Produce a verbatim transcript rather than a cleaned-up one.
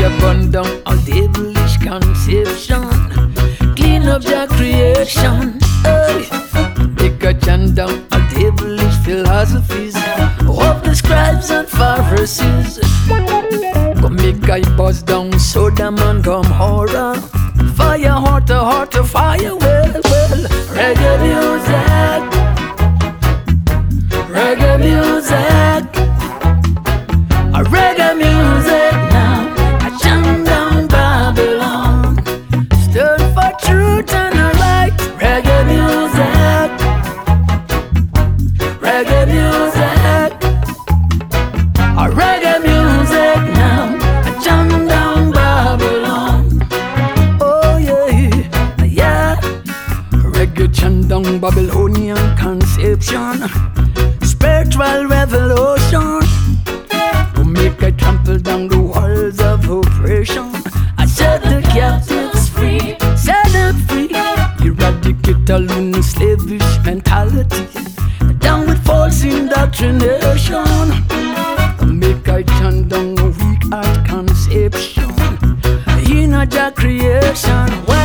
Jah burn down all devilish conception. Clean up Jah creation. Hey. Make a chant down all devilish philosophies of the scribes and Pharisees. Come make I buzz down Sodom and Gomorrah. Fire heart to heart to fire well, well. Reggae music, reggae music, a reggae music now. I chant down Babylon. Stood for truth and the right. Reggae music, reggae music, a reggae music now. I chant down Babylon. Oh yeah, yeah. Reggae chant down Babylonian conception. Spiritual revolution to make I trample down the walls of oppression. I set the captives free, set them free. Eradicate all the slavish mentality, down with false indoctrination. To make I chant down a weak art conception in a Jah creation.